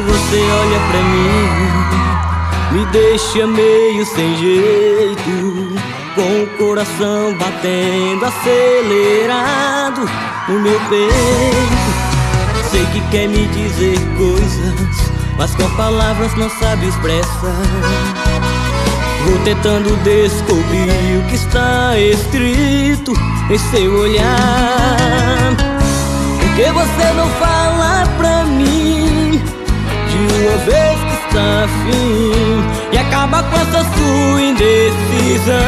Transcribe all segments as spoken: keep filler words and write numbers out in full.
você olha pra mim, me deixa meio sem jeito, com o coração batendo acelerado no meu peito. Sei que quer me dizer coisas, mas com palavras não sabe expressar. Vou tentando descobrir o que está escrito em seu olhar. Por que você não fala pra mim de uma vez que está afim e acaba com essa sua indecisão?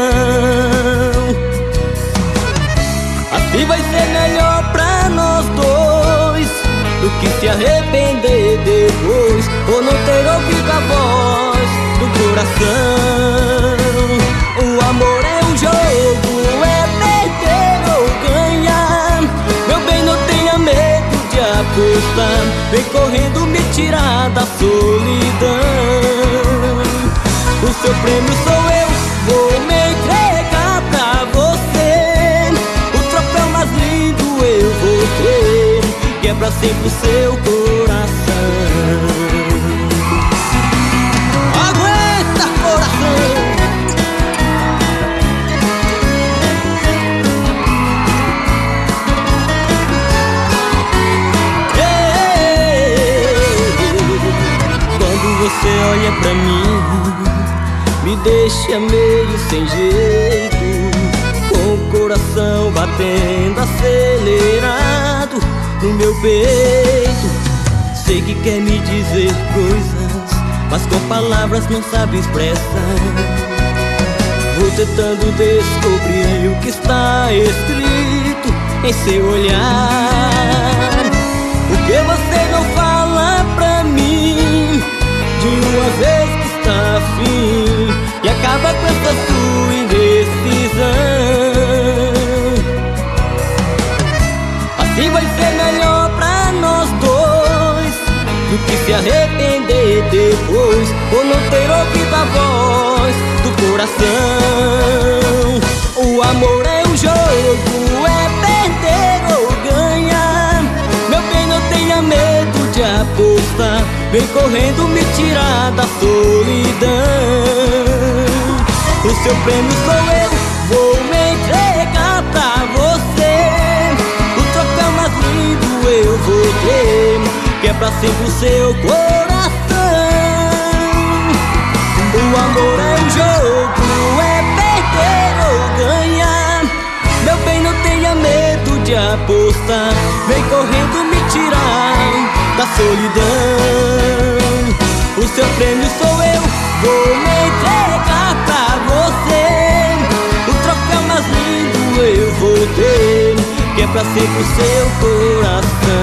Assim vai ser melhor pra nós dois do que se arrepender depois, ou não ter ouvido a voz do coração. O amor é um jogo, é perder ou ganhar. Meu bem, não tenha medo de apostar, vem correndo me tirar da solidão. O seu prêmio sou eu, vou me entregar pra você. O troféu mais lindo eu vou ter, que é pra sempre o seu coração. Aguenta, coração! Quando você olha pra mim, me deixa meio sem jeito, com o coração batendo acelerado no meu peito. Sei que quer me dizer coisas, mas com palavras não sabe expressar. Vou tentando descobrir o que está escrito em seu olhar. Por que você não fala pra mim de uma vez que está afim e acaba com essa sua indecisão? Assim vai ser melhor pra nós dois do que se arrepender depois, ou não ter ouvido a voz do coração. O amor é um jogo, é perder ou ganhar. Meu bem, não tenha medo de apostar, vem correndo me tirar da solidão. O seu prêmio sou eu, vou me entregar pra você. O troféu mais lindo eu vou ter, que é pra sempre o seu coração. O amor é um jogo, é perder ou ganhar. Meu bem, não tenha medo de apostar, vem correndo me tirar da solidão. O seu prêmio sou eu, vou me entregar pra você. O troféu mais lindo eu vou ter, que é pra sempre o seu coração.